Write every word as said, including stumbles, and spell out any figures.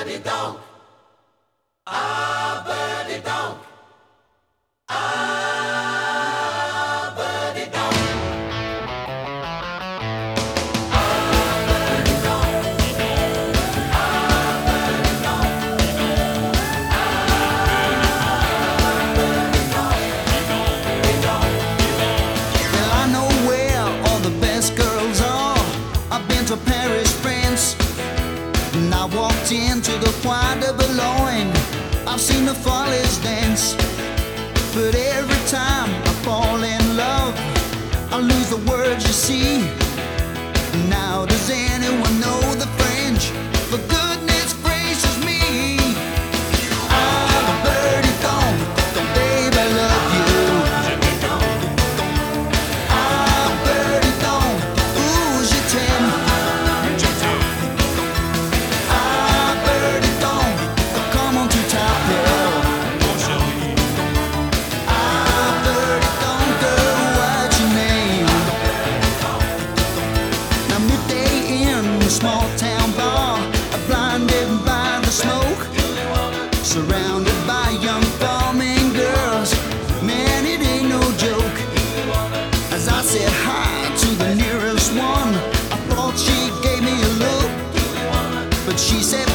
birdie donk. Ah, birdie donk. Ah, birdie donk. Well, I know where all the best girls are. I've been to Paris, France, and I walked into the Bois de Boulogne. I've seen the follies dance, but every time I fall in love, I lose the words, you see. Now does anyone know the French? For goodness gracious me, I'm a birdie donk, baby, I love you. I'm a birdie donk, ooh, je t'aime. I'm a birdie donk, come on to t'appelle. I'm a birdie donk, girl, what's your name? Now midday in the small town bar, blinded by the smoke, surrounded by young farming girls. Man, it ain't no joke. As I said hi to the nearest one, I thought she gave me a look, but she said